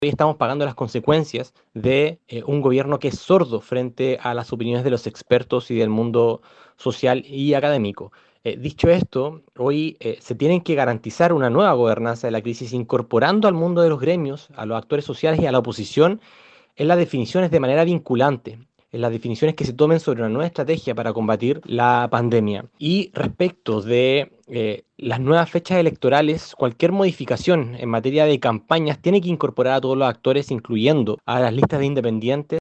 Hoy estamos pagando las consecuencias de un gobierno que es sordo frente a las opiniones de los expertos y del mundo social y académico. Dicho esto, hoy se tienen que garantizar una nueva gobernanza de la crisis incorporando al mundo de los gremios, a los actores sociales y a la oposición en las definiciones de manera vinculante, en las definiciones que se tomen sobre una nueva estrategia para combatir la pandemia. Y respecto de las nuevas fechas electorales, cualquier modificación en materia de campañas tiene que incorporar a todos los actores, incluyendo a las listas de independientes,